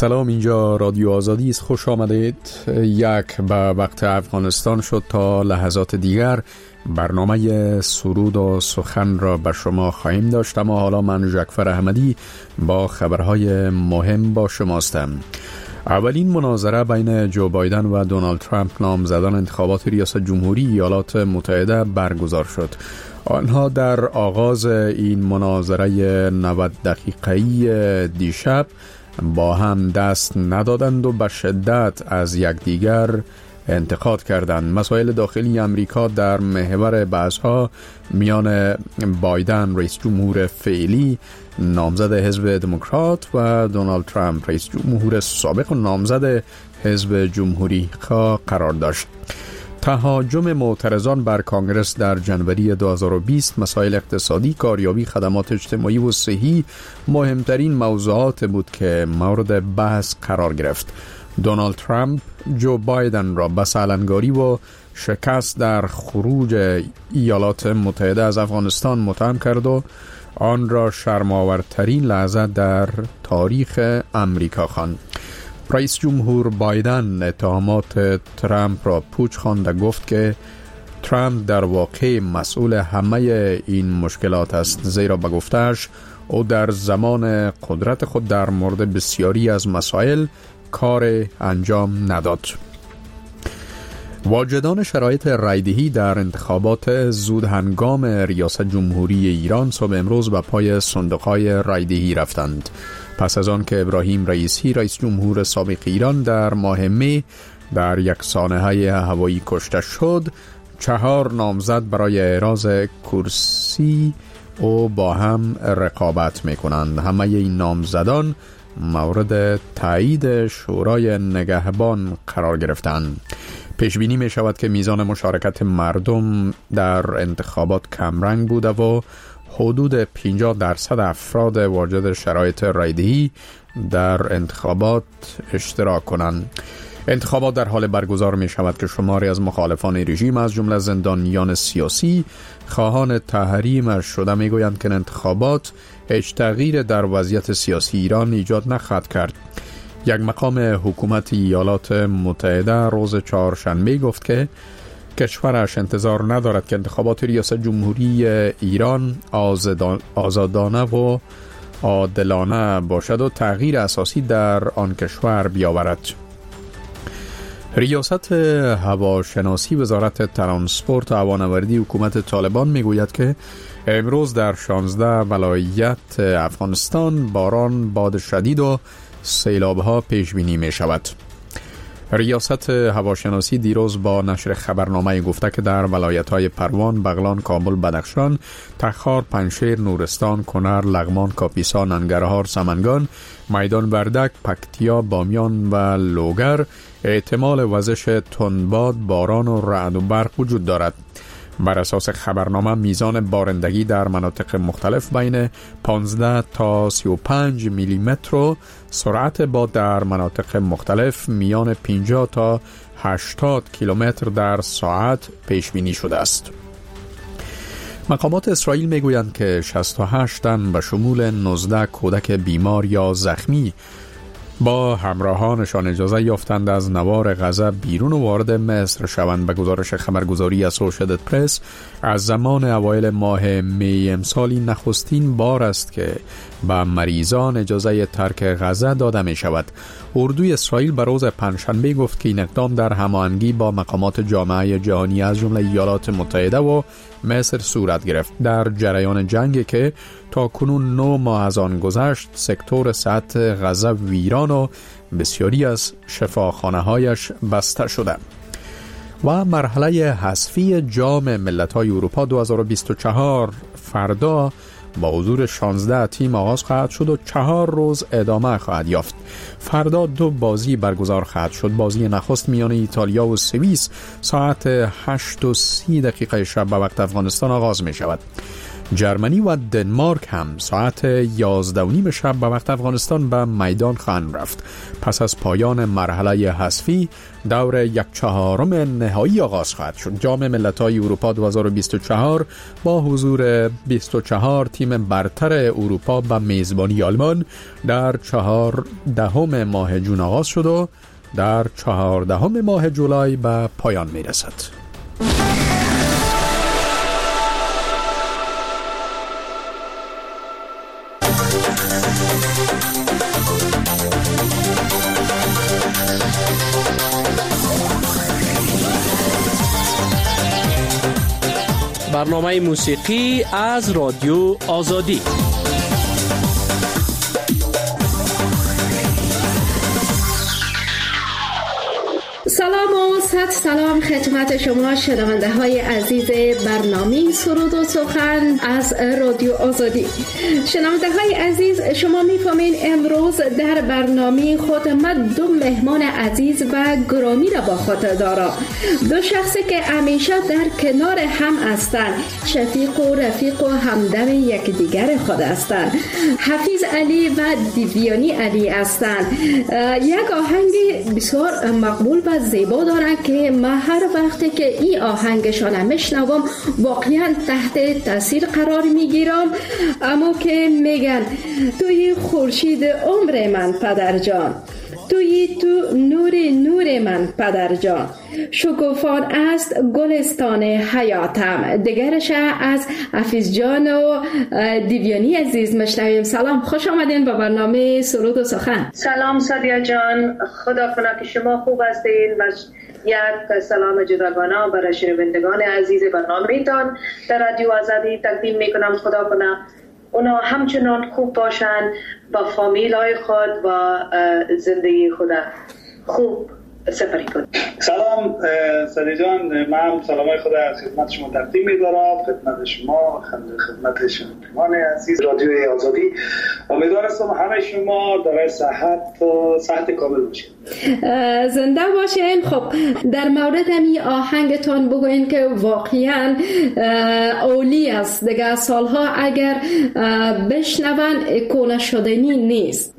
سلام، اینجا رادیو آزادی است. خوش آمدید. یک به وقت افغانستان شد تا لحظات دیگر برنامه سرود و سخن را به شما خواهیم داشت، اما حالا من جعفر احمدی با خبرهای مهم با شماستم. اولین مناظره بین جو بایدن و دونالد ترامپ نامزدان انتخابات ریاست جمهوری ایالات متحده برگزار شد. آنها در آغاز این مناظره 90 دقیقه‌ای دیشب با هم دست ندادند و به شدت از یکدیگر انتقاد کردند. مسائل داخلی امریکا در محور بحث‌ها میان بایدن رئیس جمهور فعلی نامزد حزب دموکرات و دونالد ترامپ رئیس جمهور سابق و نامزد حزب جمهوری قرار داشت. تهاجم معترضان بر کانگرس در جنوری 2020، مسائل اقتصادی، کاریابی، خدمات اجتماعی و صحی مهمترین موضوعات بود که مورد بحث قرار گرفت. دونالد ترامپ جو بایدن را به سالنگاری و شکست در خروج ایالات متحده از افغانستان متهم کرد و آن را شرم‌آورترین لحظه در تاریخ امریکا خواند. رئیس جمهور بایدن اتهامات ترامپ را پوچ خواند و گفت که ترامپ در واقع مسئول همه این مشکلات است، زیرا به گفته‌اش او در زمان قدرت خود در مورد بسیاری از مسائل کار انجام نداد. واجدان شرایط رایدهی در انتخابات زود هنگام ریاست جمهوری ایران صبح امروز به پای صندوق‌های رایدهی رفتند. پس از آن که ابراهیم رئیسی رئیس جمهور سابق ایران در ماه می در یک سانحه هوایی کشته شد، 4 نامزد برای اعراض کرسی او با هم رقابت می‌کنند. همه این نامزدان مورد تایید شورای نگهبان قرار گرفتند. پیش بینی می شود که میزان مشارکت مردم در انتخابات کمرنگ بوده و حدود 50% افراد واجد شرایط رایدهی در انتخابات اشتراک کنند. انتخابات در حال برگزار می شود که شماری از مخالفان رژیم از جمله زندانیان سیاسی خواهان تحریمش شده می گویند که انتخابات هیچ تغییر در وضعیت سیاسی ایران ایجاد نخواهد کرد. یک مقام حکومت ایالات متحده روز چهارشنبه گفت که کشورش انتظار ندارد که انتخابات ریاست جمهوری ایران آزادانه و عادلانه باشد و تغییر اساسی در آن کشور بیاورد. ریاست هواشناسی وزارت ترانسپورت و هوانوردی حکومت طالبان میگوید که امروز در 16 ولایت افغانستان باران، باد شدید و سیلاب‌ها پیش بینی می شود. ریاست هواشناسی دیروز با نشر خبرنامه گفته که در ولایت‌های پروان، بغلان، کابل، بدخشان، تخار، پنجشیر، نورستان، کنر، لغمان، کاپیسا، ننگرهار، سمنگان، میدان وردک، پکتیا، بامیان و لوگر احتمال وزش تندباد، باران و رعد و برق وجود دارد. بر اساس خبرنامه میزان بارندگی در مناطق مختلف بین 15 تا 35 میلیمتر و سرعت باد در مناطق مختلف میان 50 تا 80 کیلومتر در ساعت پیش بینی شده است. مقامات اسرائیل میگویند که 68 تن به شمول 19 کودک بیمار یا زخمی با همراهانشان اجازه یافتند از نوار غزه بیرون و وارد مصر شوند. به گزارش خبرگزاری اسوشییتد پرس، از زمان اوایل ماه می امسال نخستین بار است که به مریضان اجازه ترک غزه داده می شود. اردوی اسرائیل به روز پنجشنبه گفت که این اقدام در هماهنگی با مقامات جامعه جهانی از جمله ایالات متحده و مصر صورت گرفت. در جریان جنگی که تا کنون 9 ماه از آن گذشت، سکتور صحت غزه ویران و بسیاری از شفاخانه‌هایش بسته شده. و مرحله حذفی جام ملت‌های اروپا 2024 فردا با حضور 16 تیم آغاز خواهد شد و 4 روز ادامه خواهد یافت. فردا 2 بازی برگزار خواهد شد. بازی نخست میان ایتالیا و سوئیس ساعت 8:30 شب به وقت افغانستان آغاز می شود. جرمنی و دنمارک هم ساعت 11:30 شب به وقت افغانستان به میدان خواهند رفت. پس از پایان مرحله حذفی دور 1/4 نهایی آغاز خواهد شد. جام ملت‌های اروپا 2024 با حضور 24 تیم برتر اروپا به میزبانی آلمان در 14 ماه جون آغاز شد و در 14 ماه جولای به پایان میرسد. برنامه موسیقی از رادیو آزادی. سلام و صد سلام خدمت شما شنونده های عزیز برنامه سرود و سخن از رادیو آزادی. شنونده های عزیز، شما میفهمین امروز در برنامه خود ما دو مهمان عزیز و گرامی را با خود دارم. دو شخصی که همیشه در کنار هم هستند، شفیق و رفیق و همدم یکدیگر خود هستند. حفیظ علی و دیویانی علی هستند. یک آهنگ بسیار مقبول و زیبا دارن که من هر وقتی که این آهنگشان میشنوم واقعا تحت تاثیر قرار میگیرم. اما که میگن توی خورشید عمر من پدر جان، توی تو نور من پدر جان، شکوفان است گلستان حیاتم. دیگرش از حفیظ جان و دیویانی عزیز مشنویم. سلام، خوش آمدین به برنامه سرود و سخن. سلام سادیا جان، خدا کنه که شما خوب هستین و یک سلام جداگانه برای شنوندگان عزیز برنامه‌تان در رادیو آزادی تقدیم میکنم. خدا کنه اونا همچنان خوب باشن، با فامیل های خود و زندگی خود خوب سپری کنید. سلام سادی جان، من سلامای خود از خدمت شما تقدیم می‌دارم، خدمت شما، خدمت شنوندگان عزیز رادیوی آزادی. امیدوارم همه شما در صحت کامل باشید. زنده باشین. خب در مورد این آهنگتان بگوین که واقعا اولی است، دیگه سالها اگر بشنون کونه شدنی نیست.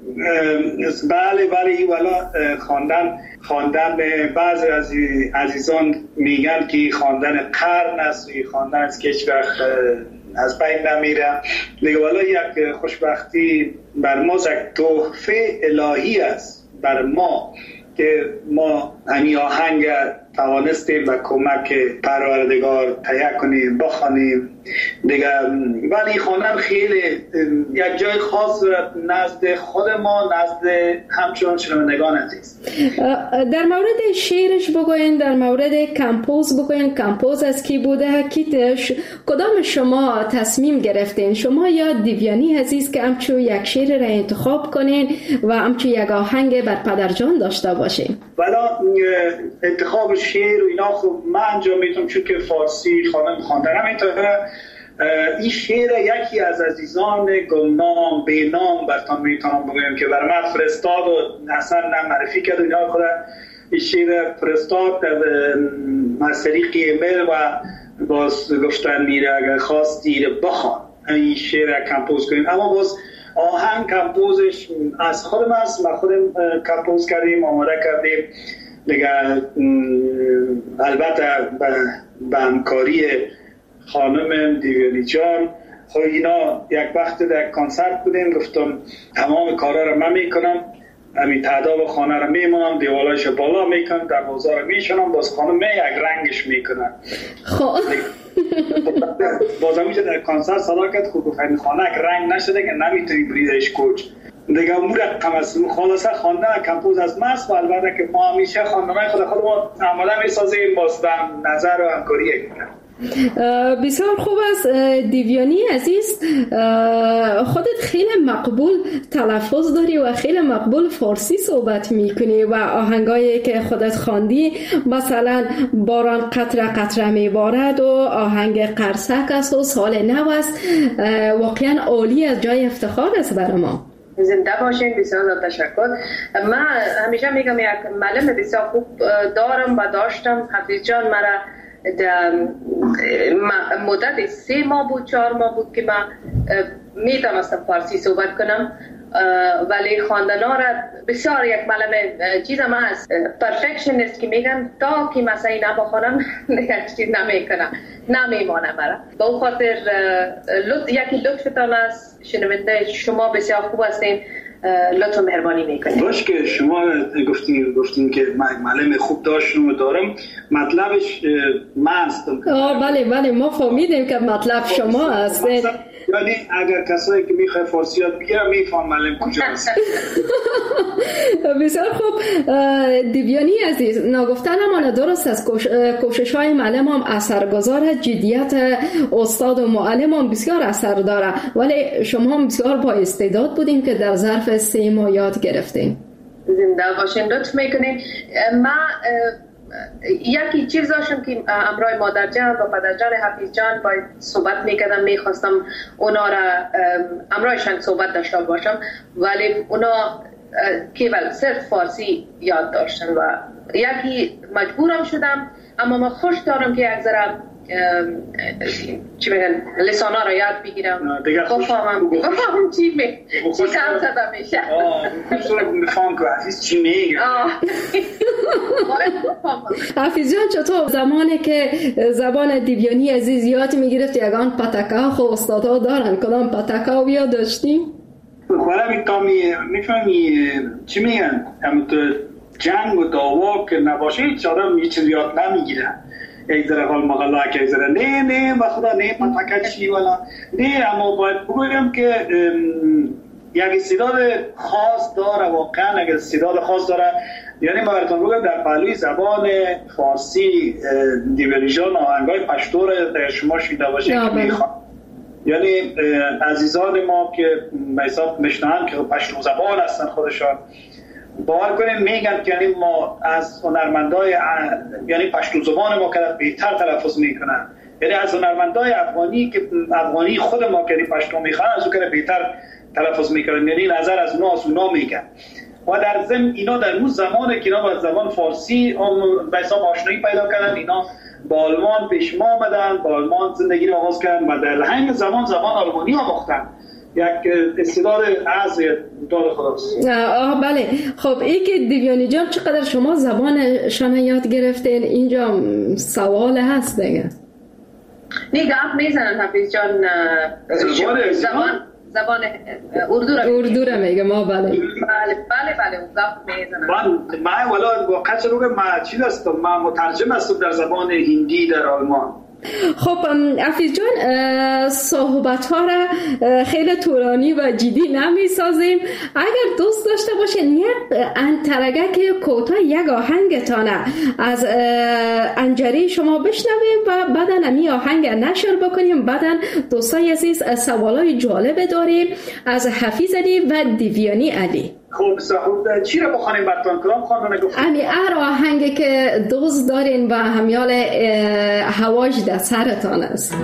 بله این والا خواندن بعضی از عزیزان میگن که خواندن قرن است، خواندن است که هیچ وقت از بین نمیره. دیگه والا یک خوشبختی بر ما، یک تحفه الهی است بر ما که ما همین آهنگ توانستیم و کمک پروردگار تهیه کنیم بخوانیم دیگه. ولی خواندن خیلی یک جای خاص نزد خود ما، نزد همچنان شنوندگان عزیز. در مورد شعرش بگوین، در مورد کمپوز بگوین. کمپوز از کی بوده؟ کدام شما تصمیم گرفتین، شما یا دیویانی عزیز که همچون یک شعر را انتخاب کنین و همچون یک آهنگ بر پدرجان داشته باشین؟ والا انتخاب شعر و اینا خب من انجام میدم، چون که فارسی خواندنم اینطوره. این شعر یکی از عزیزان گمنام بینام براتون میتونم بگم که برای من فرستاد و اصلا معرفی کرد و اینا. خدا این شعر فرستاد از طریق ایمیل و باز گفتن میره اگر خواستی بخوان این شعر کمپوز کنیم. اما باز آهنگ کمپوزش از خودم است، ما خودم کمپوز کردیم، آماده کردیم دیگه. البته به همکاری خانم دیویانی جان. خب اینا یک وقت در کنسرت بودیم، گفتم تمام کارا رو من میکنم، همین تعداد خانه رو میمونم، دیوالایش بالا میکنم، دروازه رو میشونم، باز خانم یک رنگش میکنم. خب بازم میشه در کنسرت صدا کرد خب گفتن خانه یک رنگ نشده که نمیتونی بریدش کوچ دیگه. امور قمصون خلاصه خواندن کمپوز از ماست و البته که ما همیشه خواندنای خودمون عملا میسازیم، باز نظر و همکاری کنیم. بسیار خوب است. دیویانی عزیز، خودت خیلی مقبول تلفظ داری و خیلی مقبول فارسی صحبت میکنی و آهنگایی که خودت خواندی مثلا باران قطره قطره میبارد و آهنگ قرصک است و سال نو است، واقعا عالی از جای افتخار است برای ما. زنده باشین. بسیار تشکر. من همیشه میگم یک معلم بسیار خوب دارم و داشتم. حفیظ جان مرا مدت 3 ماه بود 4 ماه بود که من میتونستم فارسی صحبت کنم، ولی خواندنا را بسیار یک ملمه چیز هم هست پرفکشنیست که میگن تا که مثلا اینا بخونم یک چیز نمیمانه برا. با اون خاطر یکی لطفتان است شنونده شما بسیار خوب هستین، لطف و مهربانی میکنید. باش که شما گفتین که من معلم خوب داشتم و دارم، مطلبش من هستم. بله ما فهمیدیم که مطلب شما هست. یعنی اگر کسایی که میخواه فارسی یاد بگیرم میفهم معلم کجا هست. بسیار خوب دیویانی عزیز، نگفتن اما درست است، کوشش های معلم هم اثرگذار، جدیت استاد و معلم هم بسیار اثر داره، ولی شما هم بسیار با استعداد بودین که در ظرف 3 ماه یاد گرفتین. زنده باشین، لطف میکنین. من یکی چیز داشتم که امرای مادر جان و پدر جان حفیظ جان باید صحبت میکردم، میخواستم اونا را امرایشان صحبت داشته باشم، ولی اونا کیول صرف فارسی یاد داشتن و یکی مجبورم شدم، اما من خوش دارم که یک ذره چی میگن لسانا را یاد بگیرم، بفهمم چی کم زده میشه. میفهم که حفیظ چی میگه. حفیظ جان چطور زمانی که زبان دیویانی عزیز یاد میگرفت یگان پتکا خو استادا دارن، کدام پتکا یاد داشتیم؟ خواهرم میفهمی چی میگن جنگ و دعوا که نباشه هیچ آدم هیچ چیز یاد نمیگیره. یک ذره حال مغلا که یک ذره نه و خدا نه پتکا چی ولا نه، اما باید بگویم که یک استعداد خاص داره، واقعا اگر استعداد خاص داره. یعنی ما براتون بگم در پهلوی زبان فارسی دیویانی جان آهنگای پشتو را در شما شنیده باشید که میخوان، یعنی عزیزان ما که به حساب میشنن که پشتو زبان هستن خودشان، باور کنیم میگن که یعنی ما از هنرمندای یعنی پشتو زبان ما که بهتر تلفظ میکنن، یعنی از هنرمندای افغانی که افغانی خود ما که پشتو میخوان از اون که بهتر تلفظ میکنن، یعنی نظر از اونا میگن. و در ضمن اینا در اون زمانه که اینا با زبان فارسی به حساب آشنایی پیدا کردن، اینا با آلمان پیش ما آمدن، با آلمان زندگی رو آغاز کردن و در همین زبان آلمانی آموختن. یک استعداد از دار خداست. بله. خب این که دیویانی جان چقدر شما زبانشان یاد گرفتین؟ اینجا سوال هست دیگه. نه گپ میزنن حفیظ جان زبان اردو را میگه ما. بله بله گپ میزنن. من والا واقعا چرا من چی هستم، من مترجم هستم در زبان هندی در آلمان. خب حفیظ جان صحبت ها را خیلی طولانی و جدی نمی سازیم، اگر دوست داشته باشین یک انترگک کوتاه یک آهنگتانه از انجری شما بشنویم و بعدا امی آهنگ نشر بکنیم، بعدا دوستای عزیز سوالای جالب داریم از حفیظ علی و دیویانی علی. خوب چی را بخوانیم براتون؟ کدام خواندن گفتید؟ هر آهنگی که دوست دارین و همیال هواش در سرتان است.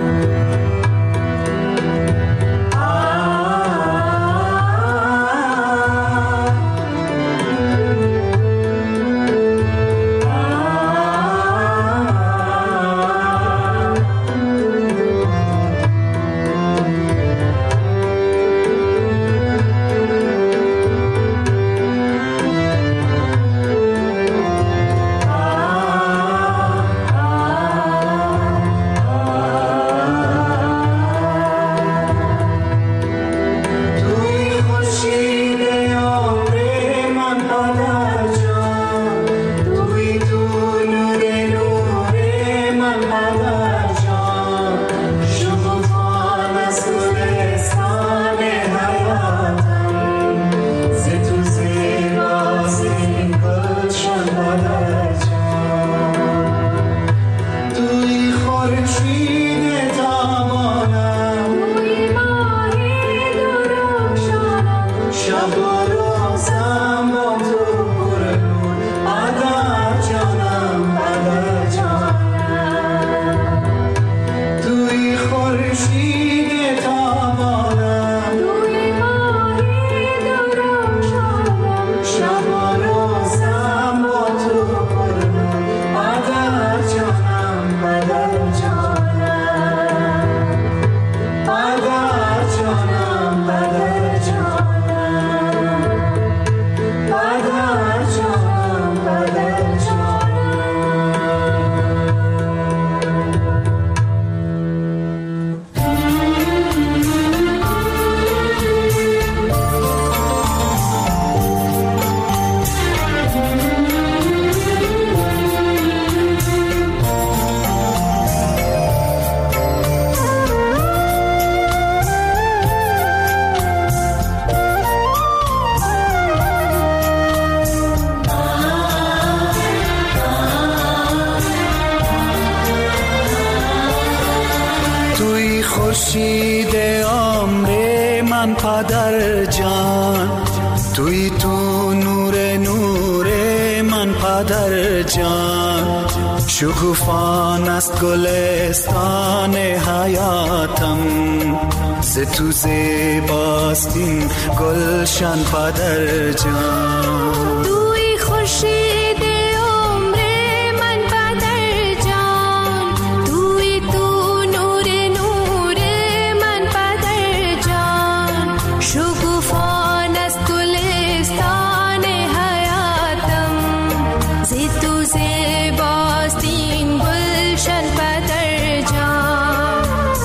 خورشید عمر من پدر جان، توی تو نور من پدر جان. شکوفان است گلستان حیاتم، ز تو زیباست این گلشن پدر جان. توی خورشید عمر من پدر جان، توی تو نور من پدر جان. شکوفان است گلستان حیاتم، ز تو زیباست این گلشن پدر جان.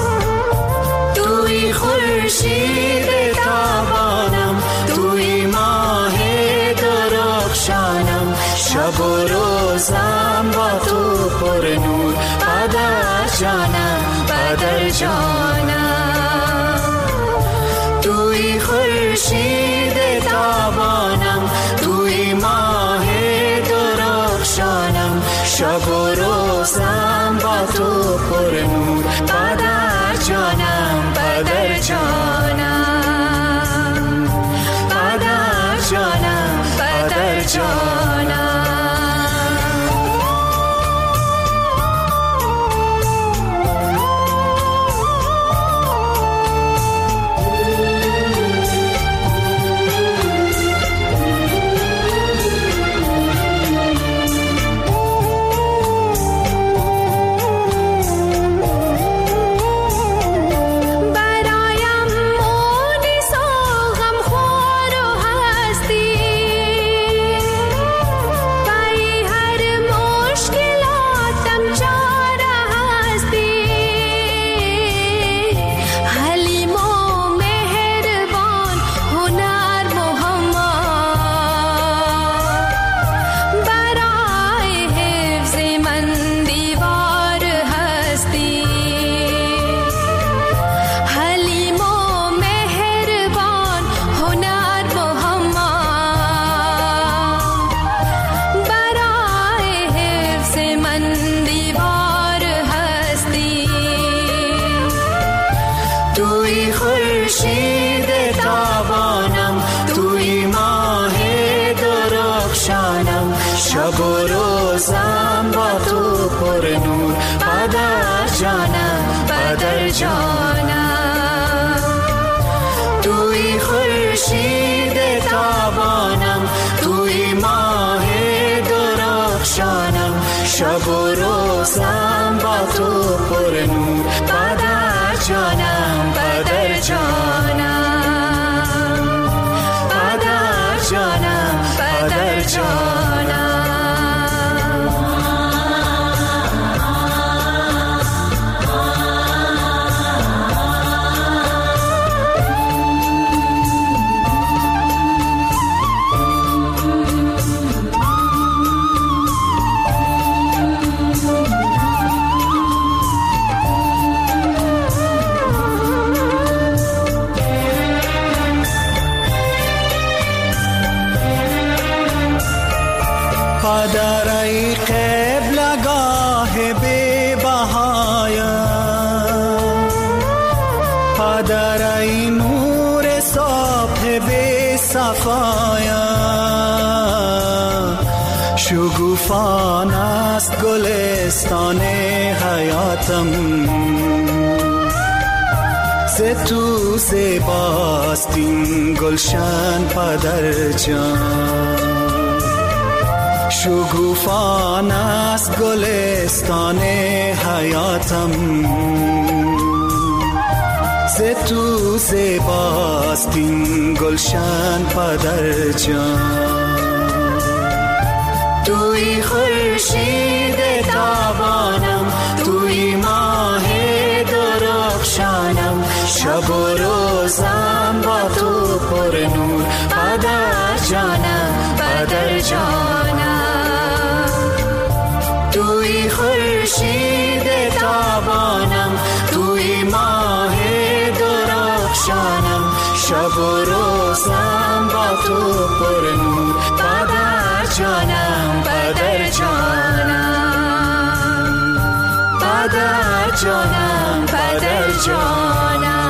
توی خورشید تابانم، توی ماه درخشانم، شب و روزم با تو پر نور پدر جانم، پدر جانم. توی خورشید تابانم، توی ماه درخشانم، شب و روزم با تو پر نور پدر جانم، پدر جانم، پدر جانم، پدر جانم. توی خورشید تابانم، توی ماه درخشانم، شب و روزم با تو پر نور پدر جانم، پدر جانم. توی خورشید تابانم، توی ماه درخشانم، شب و روزم با تو پر نور پدر جانم، پدر جانم، پدر جانم، پدر جانم. پدر ای قبلگاه بی بهایم، پدر ای نور صبح بی صفایم. شگوفان است گلستان حیاتم، ز تو زیباست این گلشن پدر جان. شگوفان است گلستان حیاتم، ز تو زیباست این گلشن پدر جان. توی خورشید تابانم، توی ماه درخشانم، شب و روزم با تو پر نور پدر جانم، پدر جانم. توی خورشید تابانم، توی ماه درخشانم، شب و روزم با تو پر نور پدر جانم، پدر جانم، پدر جانم، پدر جانم.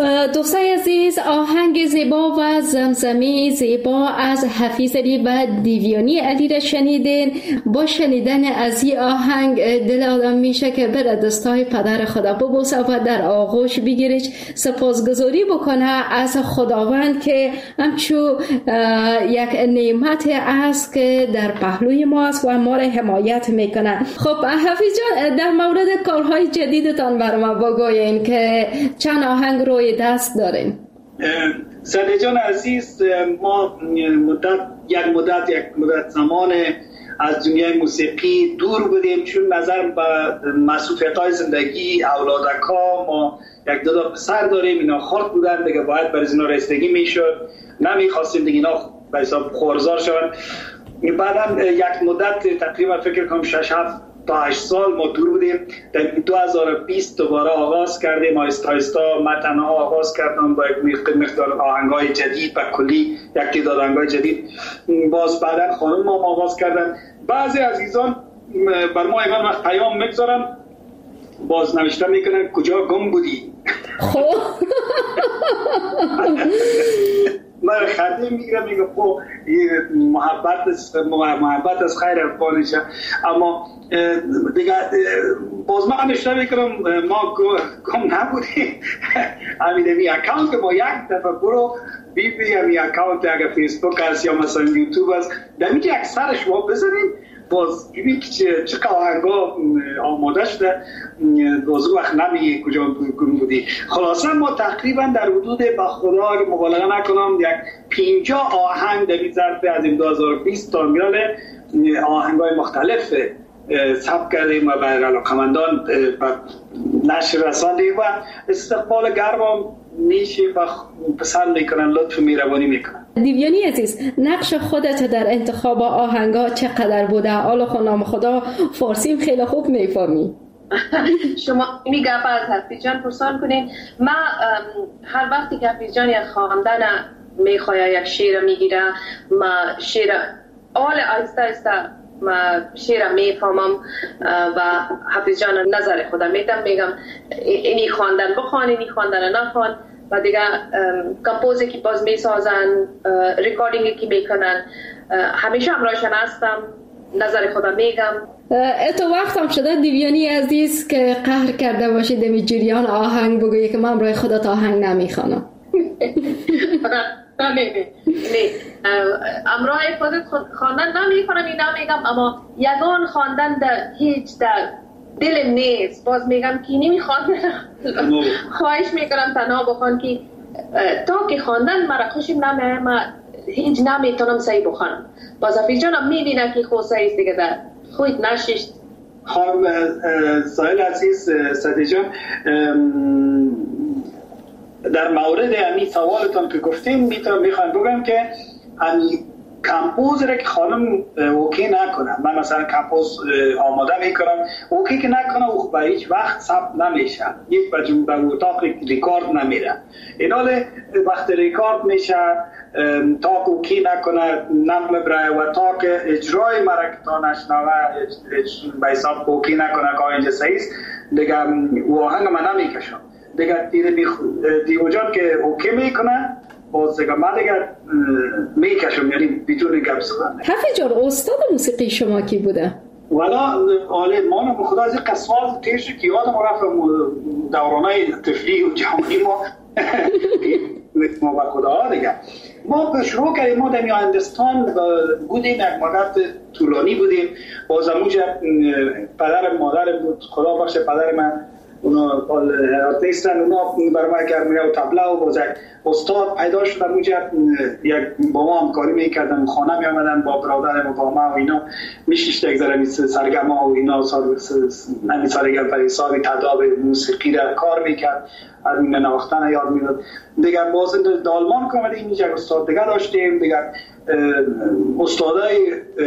دوستای عزیز، آهنگ زیبا و زمزمی زیبا از حفیظ علی و دیویانی علی را شنیدین. با شنیدن از این آهنگ دل آدم میشه که بره دستای پدر خدا ببوسه و در آغوش بگیرش، سپاسگزاری بکنه از خداوند که همچو یک نعمت است که در پهلوی ما است و ما را حمایت میکنه. خب حفیظ جان، در مورد کارهای جدیدتان برای ما بگوین که چند آهنگ روی دست دارین. سعدی جان عزیز، ما یک مدت زمان از دنیای موسیقی دور بودیم، چون نظر به مسئولیت‌های زندگی اولادکا ما یک دو پسر داریم، اینا خرد بودن دیگه، باید برای اینا رسیدگی میشد، نمیخواستیم دیگه اینا به حساب خورزار شدن. بعدم یک مدت تقریبا فکر کنم 6 تا 8 سال ما دور بودیم. در 2020 دوباره آغاز کردیم، آهسته آهسته من تنها آغاز کردم با یک مقدار آهنگای جدید و کلی یک تعداد آهنگای جدید. باز بعدا خانم ما آغاز کردن. بعضی عزیزان بر ما ایمان وقت پیام میگذارن، باز نوشته میکنن کجا گم بودی. خب من خنده میگیرم، میگم خب محبت از خیر افغانشه. اما دیگه باز من نشته میکنم ما گم نبودیم. همین اکانت ما یک دفعه برو بی همین اکانت اگر فیسبوک هست یا مثلا یوتیوب هست، دمی که اکثر شما بزنید باز ببین که چه آهنگا آماده شده، باز وقت نمیگه کجا گم بودی. خلاصا ما تقریبا در حدود با خدا اگه مبالغه نکنم یک 50 آهنگ در این ظرف از 2020 تا میاد آهنگای مختلف ثبت کردیم و برای علاقمندان نشر رساندیم و استقبال گرم میشه و پسند میکنن، لطف مهربانی میکنن. دیویانی عزیز، نقش خودت در انتخاب آهنگا چقدر بوده؟ حالا خونام خدا فارسیم خیلی خوب میفهمی. شما می گپ از حفیظ جان پرسان کنین. من هر وقتی که حفیظ جان یک خواندن میخواه یک شعر میگیره، ما شعر آل آیسته آیسته ما شعر میفهمم و حفیظ جان نظر خودم میدم، میگم اینی خواندن بخوان، اینی خواندن نخوان و دیگه کمپوزی که باز میسازن، ریکاردینگی که میکنن، همیشه همراهشان هستم، نظر خودم میگم. تو وقت هم شده دیویانی عزیز که قهر کرده باشید دمی جریان آهنگ بگویی که من همراه خودت آهنگ نمیخوانم؟ نه همراه خودت خواندن نمیخوانم، این نمیگم، اما یگان خواندن در هیچ در دلم نیست. باز میگم که نمیخوانم، خواهش میکنم تنها بخوان که تا که خواندن مرا خوشم نمیه، من هیچ نمیتونم صحیح بخوانم. باز حفیظ جانم میبینه که خود صحیح است دیگه، در خود نششت. خانم سایل عزیز، سعدی جان، در مورد همین سوالتان که گفتیم میخوام بگم که همین کمپوز را که خانم اوکی نکنه، من مثلا کمپوز آماده میکنم اوکی که نکنه او به هیچ وقت ثبت نمیشه، یک به اتاق ریکارد نمیره. ایناله وقت ریکارد میشه تا اوکی نکنه نمیبره و تا که اجرای مرکتا نشنوه به حساب اوکی نکنه که اینجا صحیح است دیگه او آهنگ من نمیکشم دیگه. دیو جان که اوکی میکنه باز دیگه من دیگه میکشم، یعنی بدون گپ زدن. حفیظ جان، استاد موسیقی شما کی بوده؟ والا ما خدا از این قسمت تیش که یادم رفت دورانه طفلی و جوانی ما با خدا دیگه ما شروع کردیم. ما در هندوستان بودیم، یک مدت طولانی بودیم. باز اونجا پدر مادر بود، خدا بخشه پدر من اونا آرتیستن، اونا برای ما گرمیه و تبله و باز یک استاد پیدا شدن اونجا، یک با ما همکاری میکردن، خانه میامدن با برادرم و با ما و اینا میشیشت یک ذره سرگما و اینا نمیسارگر برای حساب تداب موسیقی را کار میکرد، از این نواختن یاد میداد دیگر. باز دالمان کامده اینجا استاد دیگر داشتیم، دیگر استادای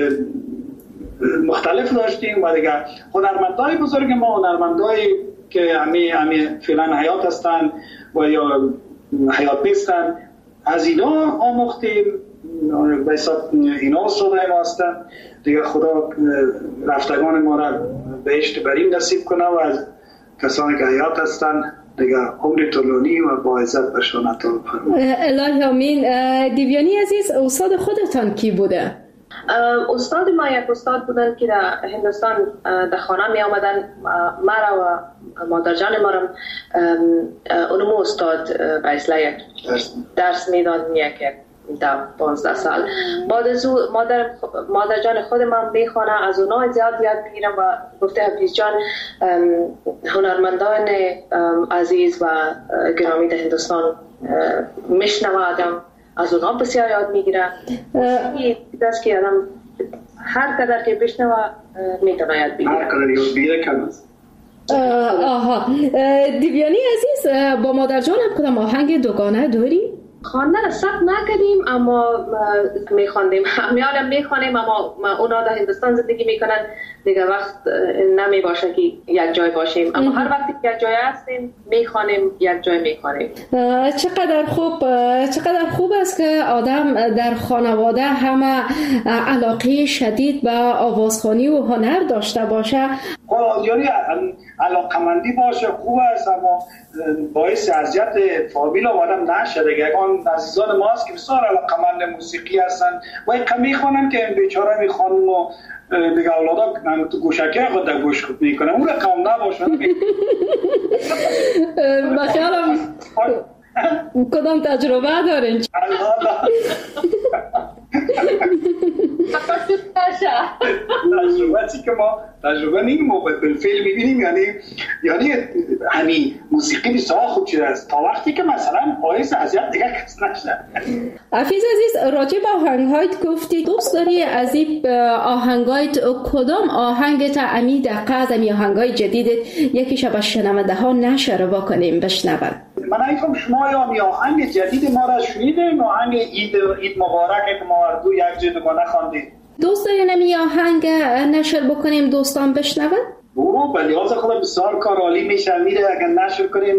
مختلف داشتیم و دیگر هنرمندای بزرگ ما، هنرمندای که همه فعلا حیات هستن و یا حیات نیستن، از اینا آموختیم. به حساب اینا استادای ما هستن دیگه. خدا رفتگان ما را بهشت برین نصیب کنه و از کسانی که حیات هستن دیگه عمر طولانی و با عزت بشان عطا فرمایید. الهی آمین. دیویانی عزیز، استاد خودتان کی بوده؟ استاد ما یک استاد بودن که در هندوستان در خانه می آمدن، مرا و مادر جان ما را اونمو استاد به اصلاح یک درس میداد، یک 12 سال. بعد از او مادر جان خود من میخوانه، از اونا زیاد یاد میگیرم و گفته حفیظ جان هنرمندان عزیز و گرامی در هندوستان میشنوه، آدم از اونا بسیار یاد میگیره. این دست که آدم هر قدر که بشنوه میتونه یاد بگیره. هر قدر یاد بگیره کم است. آها. دیویانی عزیز، با مادر جان هم کدام آهنگ دوگانه داری؟ خواندن ثبت نکردیم اما میخواندیم، همیشه میخوانیم، اما اونا در هندوستان زندگی میکنن دیگه، وقت نمی باشه که یک جای باشیم، اما هر وقتی یک جای هستیم میخوانیم، یک جای میخوانیم. چقدر خوب است که آدم در خانواده همه علاقه شدید به آوازخوانی و هنر داشته باشه. یعنی علاقمندی باشه خوب است، اما باعث اذیت فامیل و آدم نشه دیگه. اون عزیزان ما هست که بسیار علاقمند موسیقی هستن و کمی میخوانن که این بیچاره میخوانن و دیگه اولادا تو گوشکه خود در گوش خود میکنن، اون رقم نباشه. بخیالم کدام تجربه دارین؟ تجربه که ما تجربه نیم ما بالفعل میبینیم، یعنی همین موسیقی بسیار خوب چیز است تا وقتی که مثلا باعث اذیت دیگه کس نشه. حفیظ عزیز، راجع به آهنگ‌هایت گفتی، دوست داری از این آهنگ‌هایت کدام آهنگت امی دقیقه از امی آهنگ‌های جدیدت یکیش به شنونده ها نشر بکنیم بشنون؟ من ایفم شما یا آهنگ جدید ما را شنیدین؟ آهنگ عید مبارکه که ما دو یک جدید ما نخواندیم. دوست دارین امی آهنگ نشر بکنیم دوستان بشنون؟ به لحاظ خود بسیار کار عالی میشه، میره اگر نشر کنیم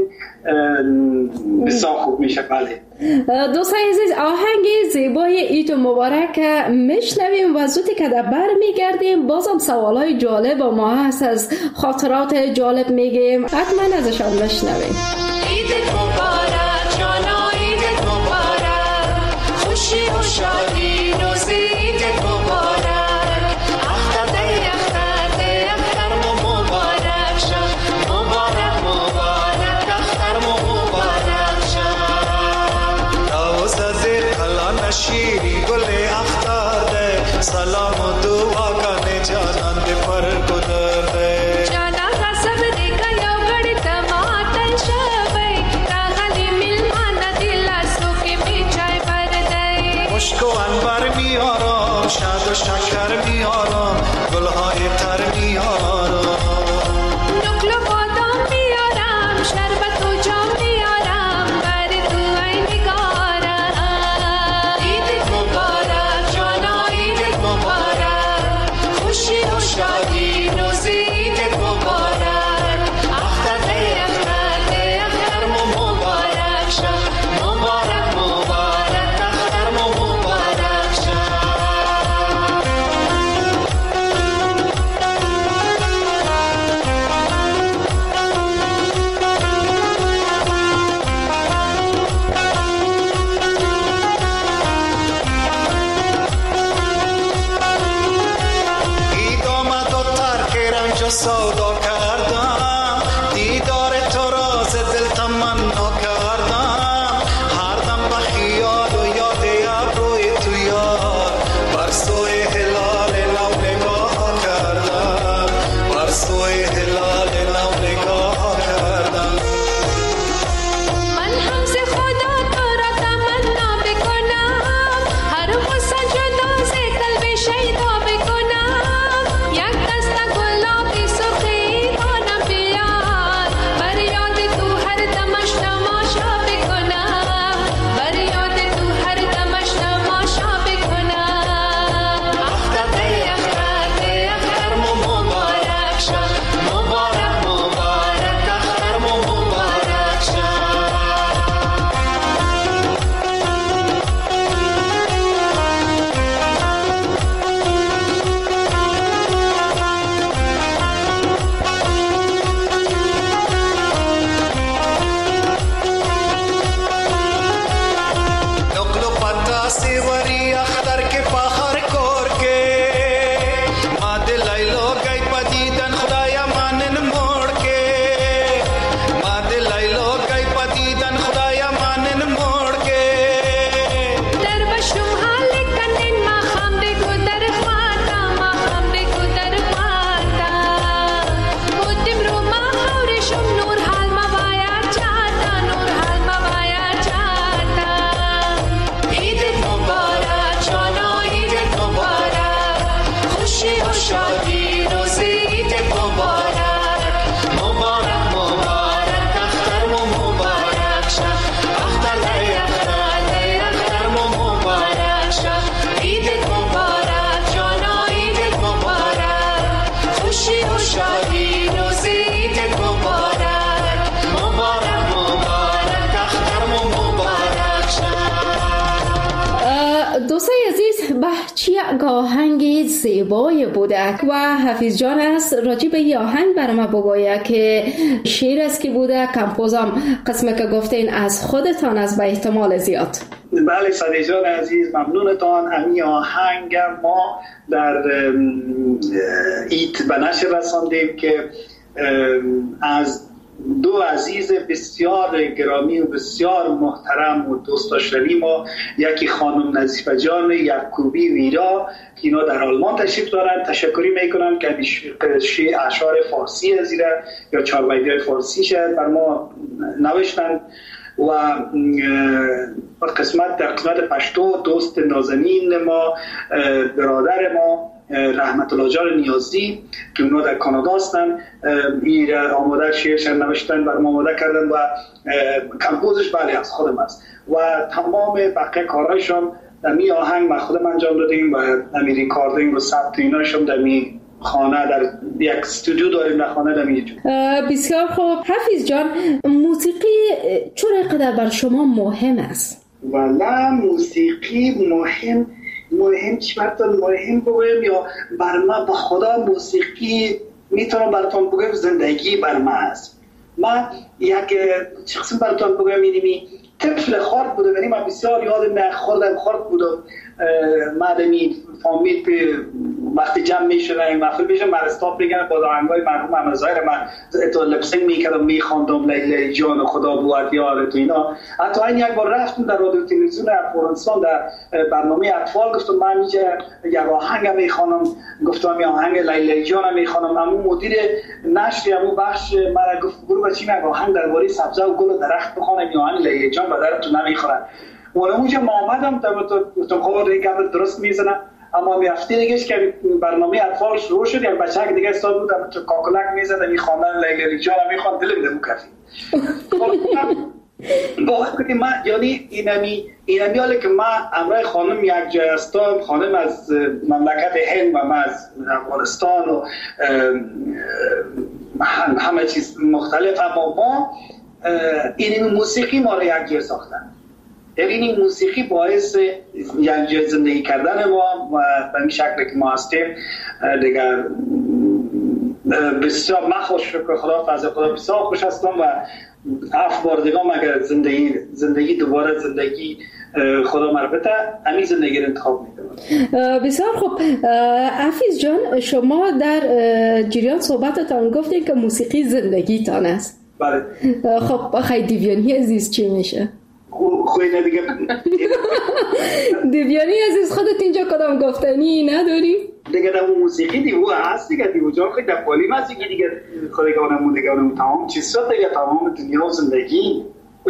بسیار خوب میشه. بله دوستان عزیز، آهنگ زیبای عید مبارک میشنویم و زودی که در بر میگردیم بازم سوالای جالب ما هست، از خاطرات جالب میگیم، حتما ازشان بشنویم. عید مبارک جانا، عید مبارک، خوشی و شادی روزی عید مبارک، اختر اختر مبارک شد، مبارک مبارک اختر مبارک شد. روزه کلان شیری گل اختر ده، سلام و دعا کنه جانان ده پر گذر ده. جانا قسم دیگه یا گڑی تماتن شبی، راغلی میلمان دل سو که بیچای برده. مشک و عنبر میارم، شاد و شکر میارم، گلهای تر میارم، نقل و بادام میارم، شربت و جام میارم، بر تو ای نگارم. عید مبارک جانا، عید مبارک، خوشی و شادی روزی عید مبارک، اختر اختر مبارک شد، مبارک مبارک اختر مبارک شد. عید آمد و ترک رنج و سودا کردم، دیدار تو را ز دل تمنا کردم، هر دم به خیال و یاد ابروی تو یاد، بر سوی هلال لو نگاه کردم، بر سوی هلال لو نگاه کردم. من هم ز خدا تو را تمنا بکنم، هر غصه جدا ز قلب شیدا بکنم، یک دست گلابی سرخی چی یک آهنگ زیبای بوده و حفیظ جان است راجع به این آهنگ برای ما بگوید که شعر است که بوده کمپوزم قسمه که گفتین از خودتان از به احتمال زیاد. بله صدیق جان عزیز ممنونتان. همین آهنگ ما در ایت به نشر رساندیم که از دو عزیز بسیار گرامی و بسیار محترم و دوست داشتنی ما، یکی خانم نظیفه جان یعقوبی ویرا که اینا در آلمان تشریف دارن، تشکری میکنن که اشعار فارسی زیره یا چاربیت‌های فارسی شد بر ما نوشتن و در قسمت پشتو دوست نازنین ما، برادر ما رحمت الله جان نیازی که اونا در کانادا هستن، این آماده شعرشن نوشتن بر ما آماده کردن و کمپوزش بله از خودم است و تمام بقیه کارهایشون در می آهنگ ما خودم انجام دادیم و در ریکاردینگ و ثبت ایناشون در می خانه در یک استودیو داریم در خانه در می. بسیار خوب. حفیظ جان موسیقی چرا قدر بر شما مهم است؟ والا موسیقی مهم چیزتون مهم بگویم یا بر ما به خدا موسیقی میتونم براتون بگویم زندگی بر ما است. من یک چیزی براتون بگویم اینمی طفل خرد بودم، یعنی من بسیار یادم نه خرد بودم. مادمی فامیل به وقتی جمع میشدن محفل میشه مرستاب میگن با آهنگای مرحوم احمد ظاهر من تو لپسینگ میکردم میخواندم لیلی جان خدا بود یار تو اینا. حتی این یک بار رفتم در رادیو تلویزیون افغانستان در برنامه اطفال گفتم من اینجا یک آهنگ میخوانم، گفتم این آهنگ لیلی جان میخوانم. اما مدیر نشر اون بخش مرا گفت برو بچی من آهنگ درباره سبزه و گل و درخت بخوانم، این آهنگ لیلی جان بدرتون نمیخوره. اونجا ما آمدم گفتم خب دیگه درست میزنم. اما می هفته دیگهش که برنامه اطفال شروع شد یک بچه دیگه استاد بود تو کاکلک میزد می خواندن لیلی جان میخوان دلم نمو کردی. باید کنیم من یعنی اینمی حالی که من امرای خانم یک جای هستم، خانم از مملکت هند و من از افغانستان و همه چیز مختلف، اما ما این موسیقی ما رو یک جای ساختن. این موسیقی باعث یک زندگی کردن ما و به این شکل که ما هستیم دیگر بسیار من خوش شکر خدا فضل خدا بسیار خوش هستم و 7 بار دیگه اگر زندگی دوباره زندگی خدا مربوطه همین زندگی رو انتخاب میکنم. بسیار خوب. حفیظ جان شما در جریان صحبتتان گفتید که موسیقی زندگیتان است. بله. خب خیلی دیویانی عزیز چی میشه؟ خوینه دیگه دیویانی عزیز خودت اینجا کدام گفتنی نداری؟ دیگه در موسیقی دیو هست دیگه دیو جان خیلی در پالی موسیقی دیگه خودگانمون دیگه تمام چیز شد دیگه تمام دنیا و زندگی.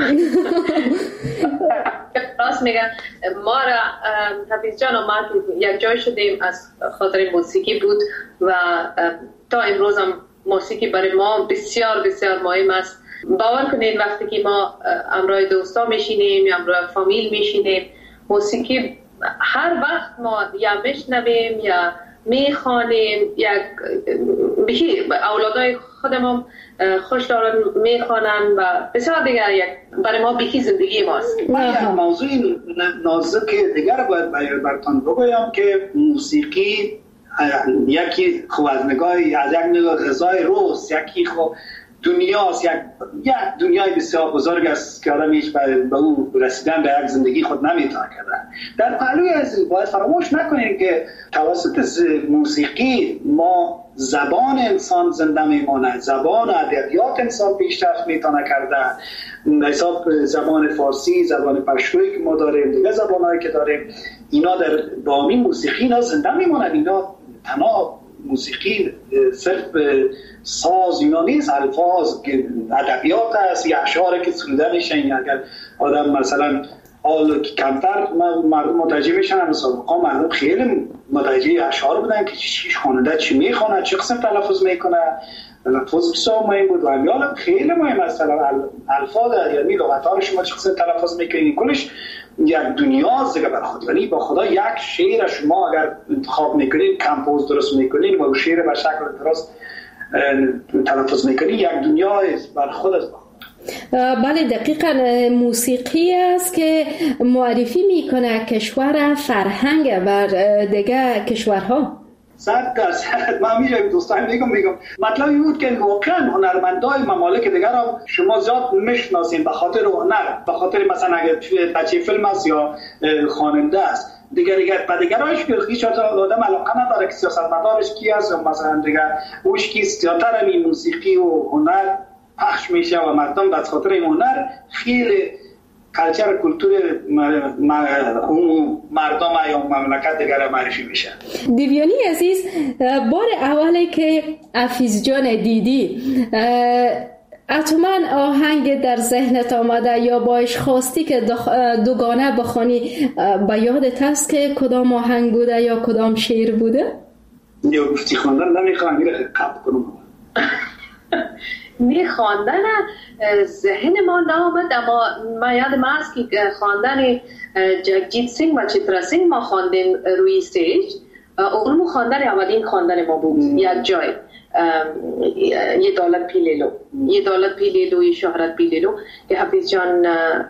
راست میگن ما را حفیظ جان و ما یک جای شدیم از خاطر موسیقی بود و تا امروز هم موسیقی برای ما بسیار بسیار مهم است. باور کنید وقتی که ما امروی دوستا میشینیم یا امروی فامیل میشینیم موسیقی هر وقت ما یا میشنویم یا میخوانیم یا اولادای خودمون خوش دارن میخوانن و بسیار دیگر برای ما بیخی زندگی ماست. من موضوع نازک دیگر باید براتون بگویم که موسیقی یکی خوب از نگاهی از یک نگاه غذای روز، یکی خوب دنیاست، یک دنیای بسیار بزرگ است که آدم هیچ به او رسیدن به یک زندگی خود نمیتونه کردن. در پهلوی از باید فراموش نکنیم که توسط موسیقی ما زبان انسان زنده میمونه، زبان ادبیات انسان پیشرفت میتونه کردن. حساب زبان فارسی، زبان پشتویی که ما داریم، دیگه زبانهایی که داریم، اینا در با این موسیقی اینا زنده میمونن. اینا تنها موسیقی صرف ساز اینا نیست، الفاظ که ادبیات هست یا اشعاری که سروده میشن. اگر آدم مثلا حال کمتر مردم متوجه میشن، مسابقه مردم خیلی متوجه اشعار بودن که چی خواننده چی میخونه، چه قسم تلفظ میکنه. تلفظ بسیار مهم بود و امیال خیلی مهم است. الفاظ یعنی لغت‌ها شما چه قسم تلفظ میکنین کلش یک دنیاست دیگه بر خود. یعنی با خدا یک شعر شما اگر انتخاب میکنین، کمپوز درست میکنین و شعر به شکل درست تلفظ میکنین، یک دنیای بر خود است. بله دقیقا موسیقی است که معرفی میکنه کشور فرهنگ بر دیگه کشورها. 100% من میگم دوستان میگم مطلب این بود که واقعا هنرمندای ممالک دیگر را شما زیاد میشناسین به خاطر هنر، به خاطر مثلا اگه بچه فیلم است یا خواننده است. دیگر هایش که هیچ آدم علاقه نداره که سیاستمدارش کی است و مثلا دیگر اوش کیست. زیادتر این موسیقی و هنر پخش میشه و مردم به خاطر این هنر خیلی کلچر کلتور مردم یا مملکت دیگر معرفی میشه. دیویانی عزیز، بار اولی که افیز جان دیدی حتما آهنگ در ذهنت آمده یا باش خواستی که دوگانه بخوانی، به یادت هست که کدام آهنگ بوده یا کدام شعر بوده؟ یا گفتی خواندن نمیخوام میره قبل کنم. خواندن ذهن ما نامد، اما ما یادم است که خواندن جگجیت سینگ و چترا سینگ ما خواندیم روی استیج. اون خواندن اولین خواندن ما بود. یک جای یه دولت پیلیلو یه شهرت پیلیلو که حفیظ جان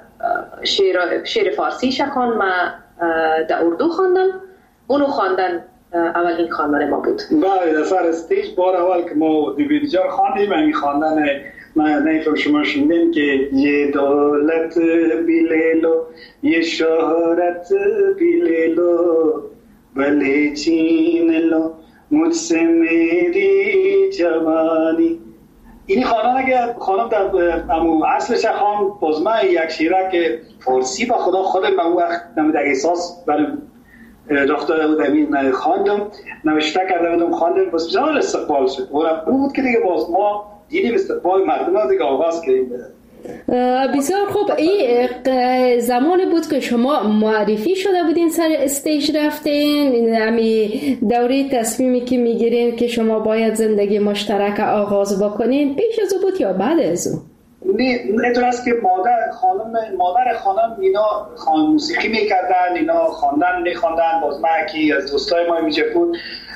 شعر فارسی شکان ما در اردو خواندم. اونو خواندن اولین خواندن ما بود. بله در سر استیج بار اول که ما دیویدجار خواندیم همین خواندن من نیفهم شما شنیدین که یه دولت بیلیلو یه شهرت بیلیلو ولی چینلو مجھسے میری جوانی. این خواندن اگه خواندم در اصلش خواندم بازمه یک شیره که فارسی با خودم من وقت نمیده احساس برای دختر بود امین خواندم، نوشته کرده بودم خواندم، بس بسیار استقبال شد. اون بود که دیگه باز ما دیدیم استقبال مردم دیگه آغاز کردیم. بسیار خوب. این زمانی بود که شما معرفی شده بودین سر استیج رفتین، همی دوره تصمیمی که میگیرین که شما باید زندگی مشترک آغاز بکنین پیش از او بود یا بعد از او؟ اینطور است که مادر خانم اینا موسیقی میکردن، اینا خواندن میخواندن. باز من که از دوستای ما میشه بود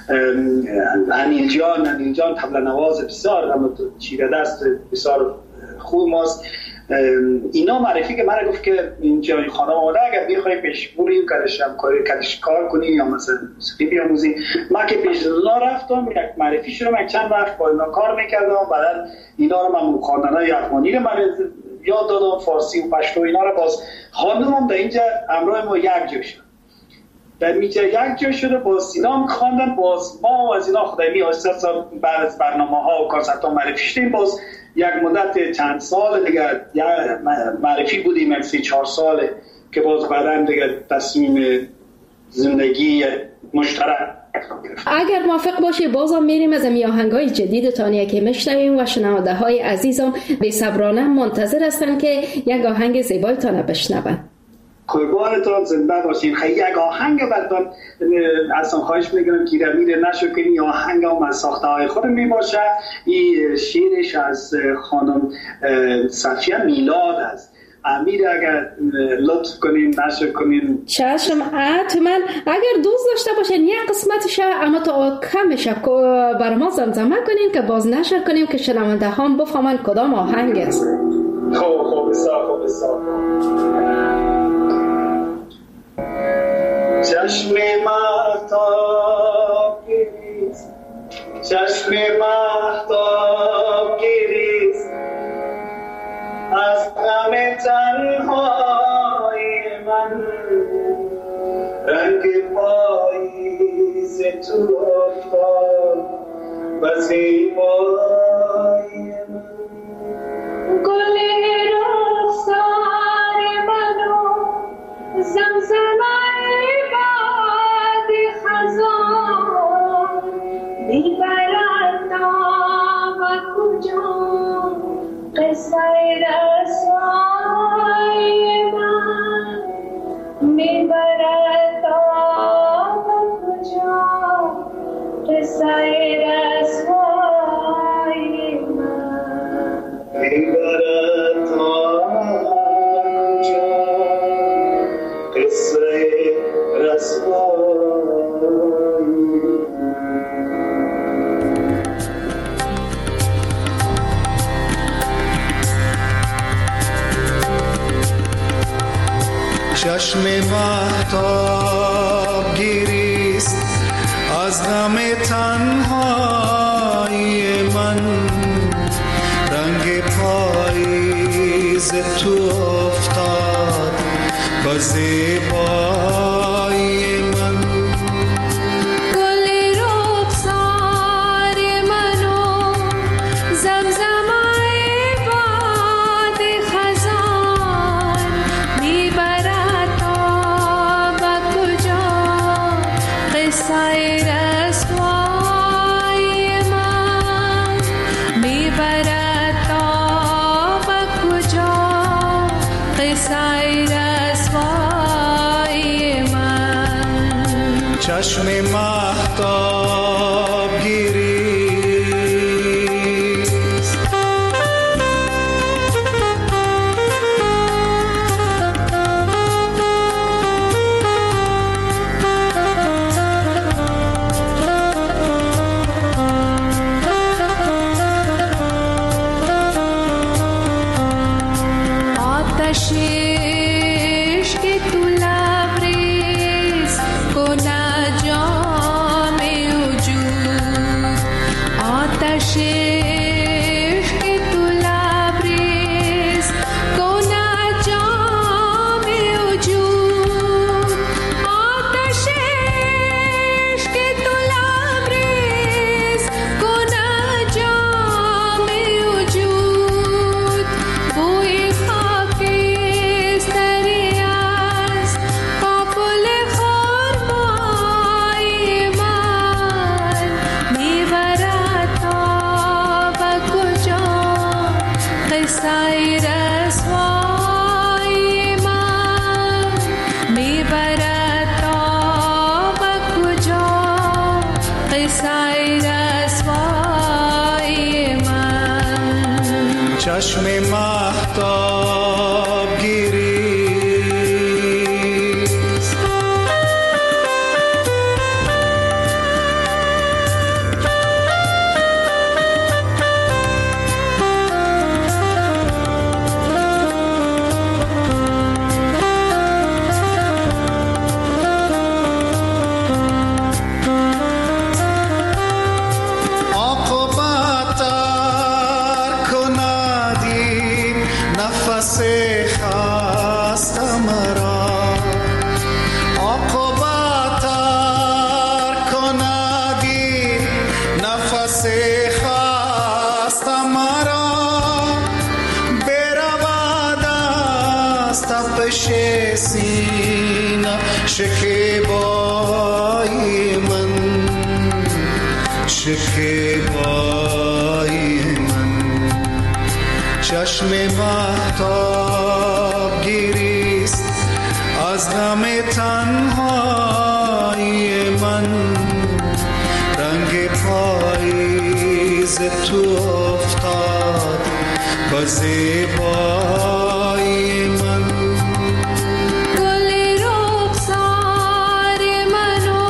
انیل جان طبل نواز بسیار چیره دست بسیار خوب ماست. اینا معرفی که من گفت که اینجا خانم آمده اگر بخوای پیش بوری کدش کار کنی یا مثلا موسیقی بیاموزی. من که پیش اونا رفتم یک معرفی شدم، یک چند وقت با اینا کار میکردم. بعد اینا رو من خواندنای افغانی رو من یاد دادم، فارسی و پشتو اینا رو باز خواندم. در اینجا همراه ما یک جا شد، در میجا یک جا شده با سینام خواندن. باز ما از اینا خدایی آستا بعد از برنامه ها و کارسات ها معرفی شدیم. باز یک مدت چند سال دیگه معرفی بودیم، یک 3-4 ساله که باز بعدن دیگه تصمیم زندگی مشترک. اگر موافق باشی بازم میریم از این آهنگای جدیدتان که میشنویم و شنونده های عزیزم بی‌صبرانه منتظر هستن که یک آهنگ زیبایتان بشنون. قربانتان زنده باشین. خیلی یک آهنگ براتون اصلا خواهش میکنم که میره نشو کنی. آهنگ هم از ساخته های خود می باشه. این شعرش از خانم صفیه میلاد است. امیر اگر لطف کنین نشر کنین. چشم حتما. اگر دوست داشته باشین یک قسمتش اما تا کمش بر ما زمزمه کنین که باز نشر کنیم که شنونده هم بفهمن کدام آهنگ است. خوب بسیار. چشم مهتاب گریز، چشم مهتاب گریز از غم تنهای من. رنگ پاییز تو افتاد و زیبایی من. گل رخسار منو زمزمه باد خزان میبرد نام کجا قصه رسوای من. میبرد نام کجا قصه رسوای من. میبرد نام کجا قصه رسوای. چشم مهتاب گریست از غم تنهایی من، رنگ پاییز تو افتاد با زیبایی من. گل رخسار منو زمزمه باد خزان میبرد تا به کجا، قصه رسوای من میبرد تا به کجا، قصه رسوای من. چشم مهتاب گریست آتش عشق تو لبریز کند جام وجود، آتش عشق تو لبریز کند جام وجود، آتش عشق تو لبریز کند جام وجود. بوی خاکستری از پاپل خرمای من میبرد تا به کجا، قصه رسوای من میبرد تا به کجا، قصه رسوای من. چشم مهتاب گریست عاقبت کندی نفس خسته مرا، عاقبت کندی نفس خسته مرا، برود از تپش سینه شکیبای من، شکیبای من. چشم مهتاب گریست از غم تنهایی من، رنگ پاییز تو افتاد با زیبای من. گل رخسار منو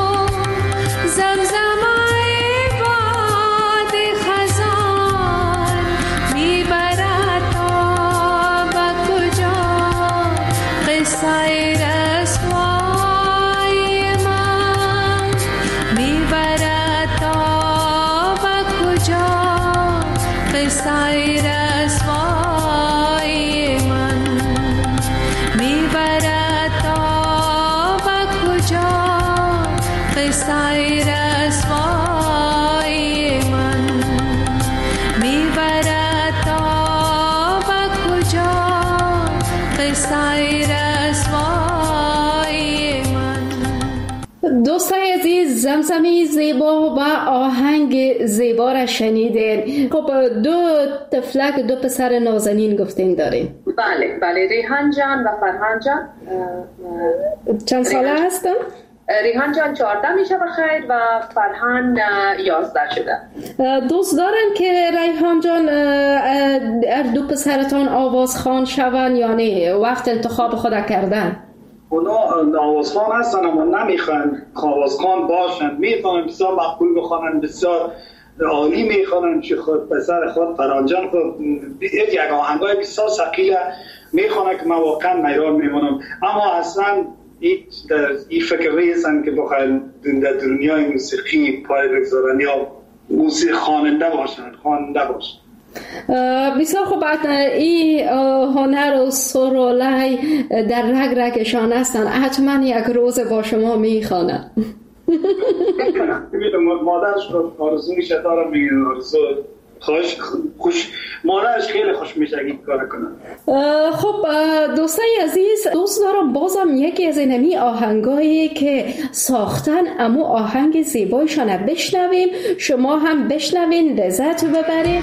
زمزمه باد خزان میبرد تا به کجا، قصه رسوای من میبرد تا به کجا، قصه رسوای من میبرد تا به کجا، قصه رسوای من میبرد تا به کجا، قصه رسوای من. دوستای عزیز، زمزمه زیبا و آهنگ زیبا را شنیدین. خب دو طفلک، دو پسر نازنین گفتین دارین. بله ریحان جان و فرهان جان. چند ساله هستن؟ ریحان جان 14 میشه بخیر و فرهان 11 شده. دوست دارن که ریحان جان دو پسرتان آوازخوان شون یا نه؟ وقت انتخاب خود کردن؟ اونا آوازخوان هستن اما نمیخوان آوازخوان باشن، میخوان بسیار مقبول بخوانن، بسیار عالی میخوانن. چه خود پسر خود فرهان جان خود یک آهنگای بسیار ثقیل میخوانه که من واقعا حیران میمونم. اما اصلا این فکر نیستن که بخواهد در دنیای موسیقی پای بگذارن یا موسیقی خواننده باشن. بسیار خوب. این هنر و سر و لای در رگ رگشان هستن، حتما یک روز با شما میخوانن. مادرش آرزو میشه دارم میگن آرزو خوش مادرش خیلی خوش میشه اگه کار کنن. خب دوستای عزیز، دوست دارم بازم یکی از اینمی آهنگایی که ساختن امو آهنگ زیبایشان بشنویم، شما هم بشنوین لذت ببرید.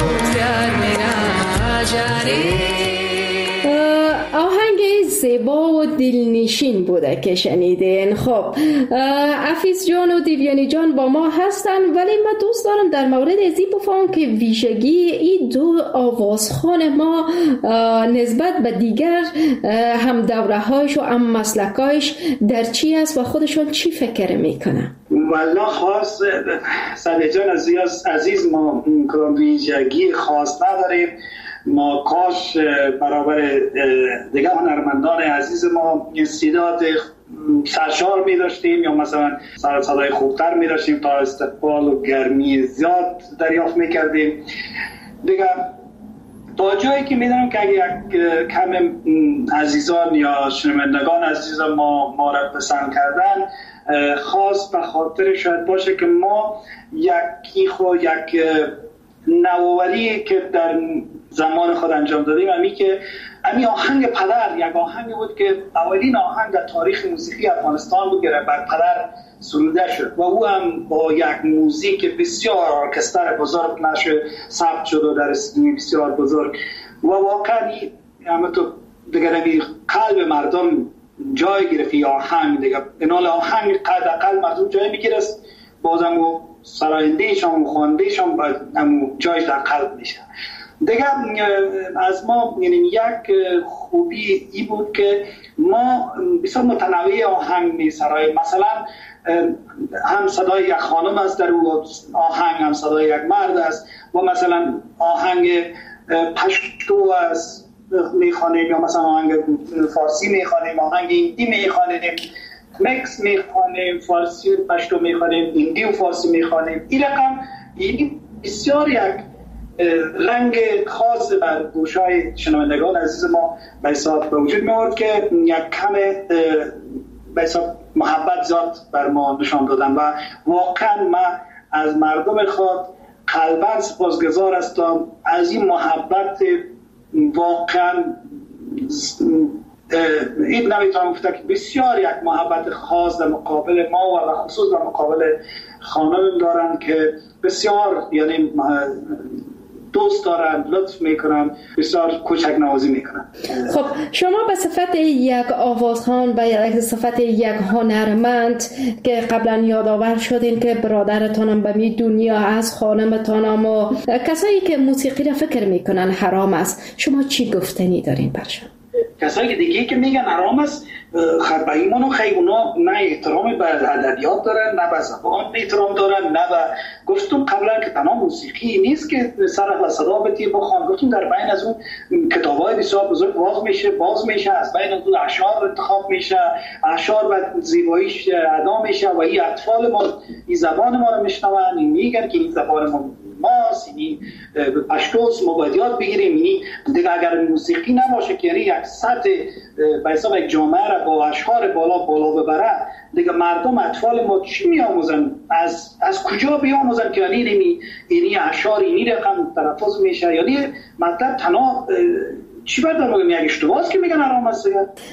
زیبا و و دلنشین بوده که شنیدین. خب حفیظ جان و دیویانی جان با ما هستن، ولی من دوست دارم در مورد ازی بفهم که ویژگی این دو آوازخوان ما نسبت به دیگر هم دوره‌هایش و هم مسلکایش در چی است و خودشون چی فکر میکنن؟ والله خاص صدیق جان عزیز ما ویژگی خاص نداریم. ما کاش برابر دیگه هنرمندان عزیز ما استعداد سرشار می داشتیم یا مثلا صدای خوبتر می داشتیم تا استقبال و گرمی زیاد دریافت می کردیم. دیگه تا جایی که می دارم که اگه یک کم عزیزان یا شنوندگان عزیز ما را پسند کردن، خاص به خاطر شاید باشه که ما یک نوآوری که در زمان خود انجام دادیم، امی آهنگ پدر یک آهنگی بود که اولین آهنگ در تاریخ موسیقی افغانستان بود که بر پدر سروده شد و او هم با یک موزیک بسیار ارکستر بزرگ نشه ثبت شد و در استودیوی بسیار بزرگ و واقعا تو دیگه قلب مردم جای گرفتی. آهنگ دیگه اینال آهنگ قلب مردم جای میگیرست، بازم و سرایندهشان و خواندهشان جایش در قلب میشه. دیگه از ما یک خوبی ای بود که ما بسیار متنوع آهنگ میسراییم. مثلا هم صدای یک خانم است در او آهنگ، هم صدای یک مرد است و مثلا آهنگ پشتو است میخوانیم یا مثلا آهنگ فارسی میخوانیم، آهنگ هندی میخوانیم، مکس میخوانیم، فارسی و پشتو میخوانیم، هندی و فارسی میخوانیم. این رقم بسیار یک رنگ خاص بر گوشای شنوندگان عزیز ما به حساب به وجود میاد که یک کم به حساب محبت زیاد بر ما نشان دادن و واقعا من از مردم خود قلباً سپاسگزار هستم از این محبت. واقعا این نمیتونم گفتم که بسیار یک محبت خاص در مقابل ما و خصوص در مقابل خانم دارن که بسیار یعنی دوست دارن، لطف میکنن، بسیار کوچک نوازی میکنن. خب شما به صفت یک آوازخوان و یا صفت یک هنرمند که قبلا یادآور شدین که برادرتانم به می دنیا از خانمتانم و کسایی که موسیقی را فکر میکنن حرام است، شما چی گفتنی دارین برشان؟ کسایی که دیگه که میگن حرام است، به ایمان و خیبونا نه احترام به ادبیات دارن، نه به زبان احترام دارن، نه به گفتم قبلا که تنها موسیقی نیست که سر و صدا بتی بخوان. گفتم در بین از اون کتابای بسیار بزرگ باز میشه از بین از اون اشعار انتخاب میشه، اشعار و زیباییش ادا میشه و این اطفال ما این زبان ما رو میشنون، این میگن که این زبان ما ماست، این پشتوست، ما باید یاد بگیریم. این دیگه اگر موسیقی نباشه که یعنی یک سطح به حساب یک جامعه را با اشعار بالا ببره، دیگه مردم اطفال ما چی میآموزن؟ از کجا بیاموزن که یعنی اشعار اینی رقم تلفظ میشه؟ یعنی مطلب تنها چی باید بگم؟ یک اشتباه است که میگن حرام است.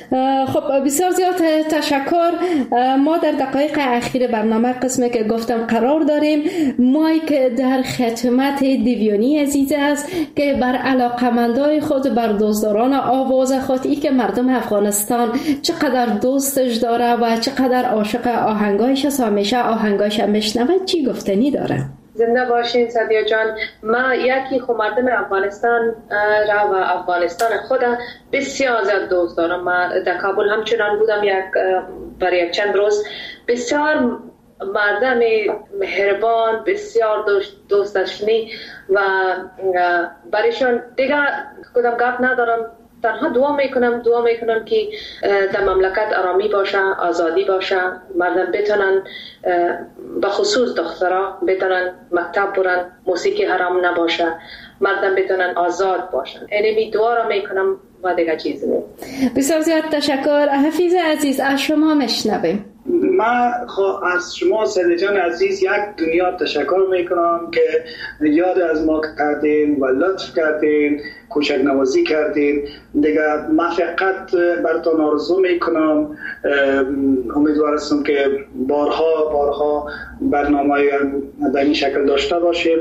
خب بسیار زیاد تشکر. ما در دقایق اخیر برنامه قسمی که گفتم قرار داریم. مایک در خدمت دیویانی عزیز است که بر علاقمندای خود، بر دوستداران آواز خودی که مردم افغانستان چقدر دوستش داره و چقدر عاشق آهنگایش است، همیشه آهنگایش میشنوه، چی گفتنی داره؟ زنده باشین صدیق جان. من یکی خو مردم افغانستان را و افغانستان خود بسیار زیاد دوست دارم. من در کابل همچنان بودم برای یک چند روز. بسیار مردم مهربان، بسیار دوست داشتنی و برایشان دیگه کدام گپ ندارم. تنها دعا میکنم که در مملکت آرامی باشه، آزادی باشه، مردم بتونن به خصوص دخترها بتونن مکتب برن، موسیقی حرام نباشه، مردم بتونن آزاد باشن. اینمی دعا را میکنم و دیگه چیزی نیم. بسیار زیاد تشکر. حفیظ عزیز از شما مشنویم. من از شما صدیق جان عزیز یک دنیا تشکر میکنم که یاد از ما کردین و لطف کردین، کوچک نوازی کردین. دیگه من فقط براتون آرزو میکنم، امیدوارم که بارها برنامه در این شکل داشته باشیم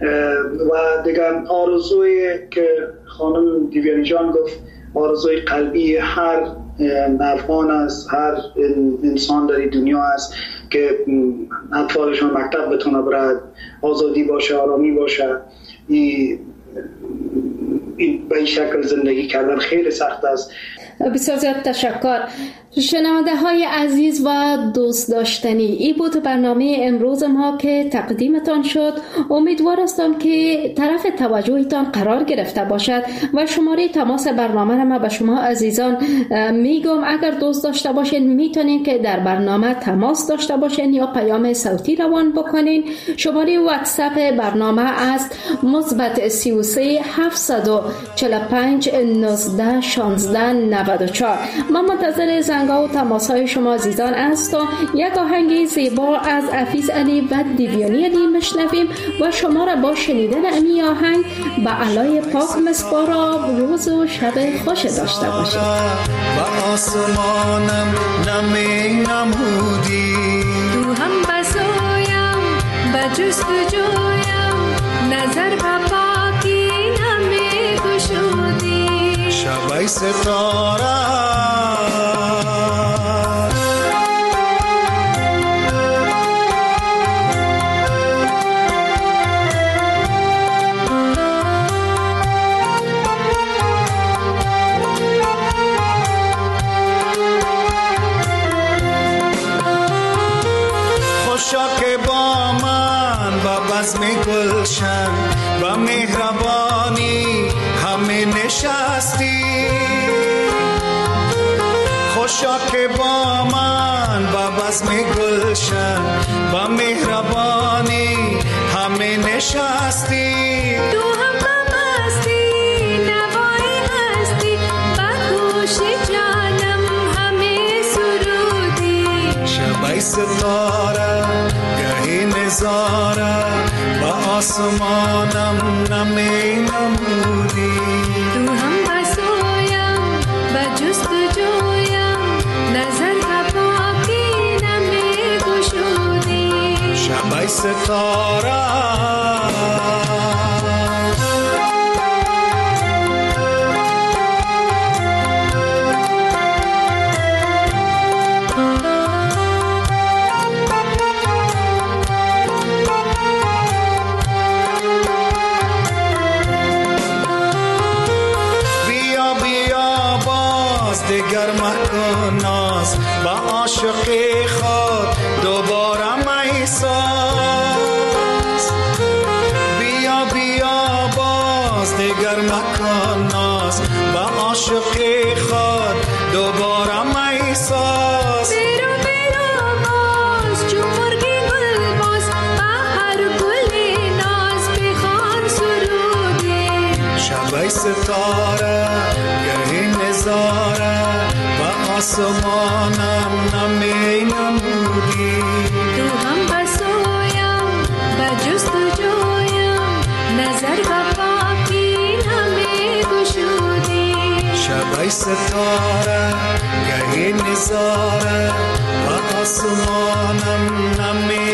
و دیگه آرزوی که خانم دیویانی جان گفت، آرزوی قلبی هر افغان است، هر انسان در این دنیا است که اطفالشان مکتب بتونه برد، آزادی باشه، آرامی باشه. این به این شکل زندگی کردن خیلی سخت است. بسیار زیاد تشکر. شنونده های عزیز و دوست داشتنی، این بود برنامه امروز ما که تقدیمتان شد. امیدوار هستم که طرف توجهتان قرار گرفته باشد و شماره تماس برنامه را ما به شما عزیزان میگم. اگر دوست داشته باشین میتونین که در برنامه تماس داشته باشین یا پیام صوتی روان بکنین. شماره واتساپ برنامه است مثبت 33 745 19 16 94. من منتظر زنگا و تماس های شما عزیزان هستم. یک آهنگ زیبا از حفیظ علی و دیویانی علی مشنویم و شما را با شنیدن امی آهنگ به علای پاک مسپارم. روز و شب خوش داشته باشید. و آسمانم نمی نمودی، تو هم بسویم و جستجویم، نظر به پاکی نمی گشودی. شبای ستاره می گلشن و مهربانی همه نشستی. خوشا که با من و بزم گلشن و مهربانی همه نشستی. تو هم مستی نوای هستی، با گوش جانم همه سرودی. شبای ستاره گهی نظاره و آسمانم نمی نمودی. تو هم بسویم و جستجویم، نظر به پاکی نمی گشودی. شبای ستاره دیگر مکن ناز با عاشقی خود دوباره میساز. بیا بیا باز دیگر مکن ناز با عاشقی خود دوباره میساز. بیرو بیرو باز چون مرگی گل باز، با هر گلی ناز بخوان سرودی. شبای ستاره گهی نظاره و آسمانم نمی نمودی. تو هم بسویم و جستجویم، نظر به پاکی نمی گشودی. شبای ستاره گهی نظاره و آسمانم نمی